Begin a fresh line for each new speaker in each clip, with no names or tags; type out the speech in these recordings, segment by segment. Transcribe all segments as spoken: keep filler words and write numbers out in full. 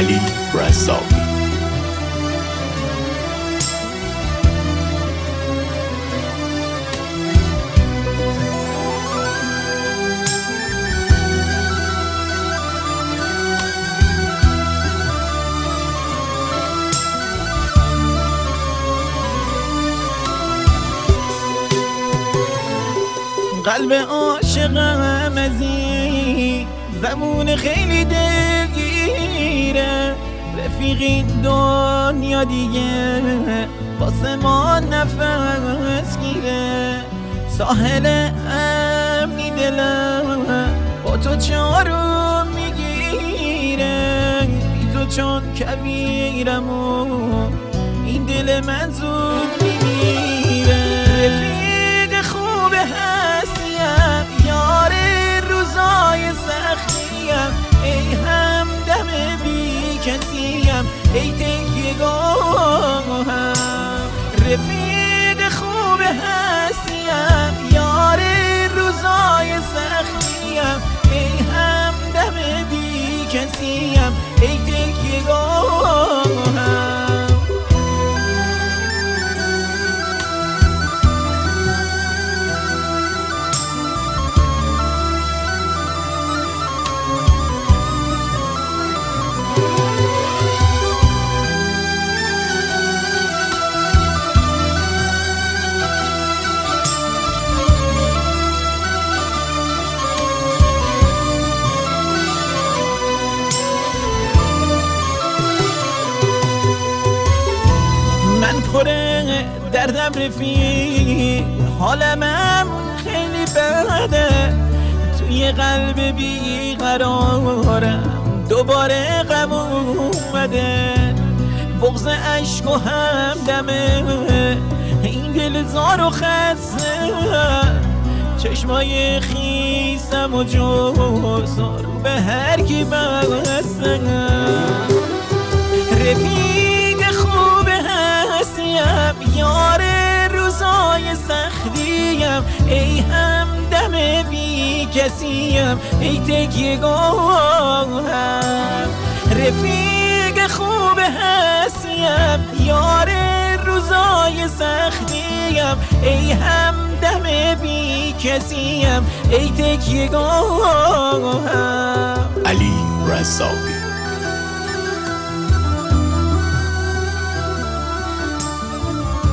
علی رزاقی.
قلب عاشقم ازی زمون خیلی دلگیره، رفیقی دنیا دیگه واسه ما نفس گیره. ساحل امنی دلم با تو چارو میگیره، بی تو چون کبیرم و این دل من زود میگیره. رفیق خوب هستیم، یار روزای سختیم، ای همدم بی کسیم، ای تکیه‌گاهم. رفیق خوب هستیم، یار روزای سختیم، ای همدم بی کسیم، ای تکیه‌گاهم. پره دردم رفیق، حالمم خیلی بده، توی قلب بی قرارم دوباره غم اومده. بغض عشق و همدمه این دل زار و خسته، چشمای خیسم و جوزار به هر کی بسته. رفیق خوب هستیم، یار روزای سختیم، ای همدم بی کسیم، ای تکیه‌گاهم. رفیق خوب هستیم، یار روزای سختیم، ای همدم بی کسیم، ای تکیه‌گاهم.
علی رزاقی.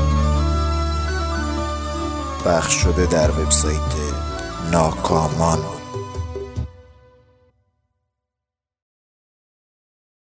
پخش شده در وبسایت ناکامان.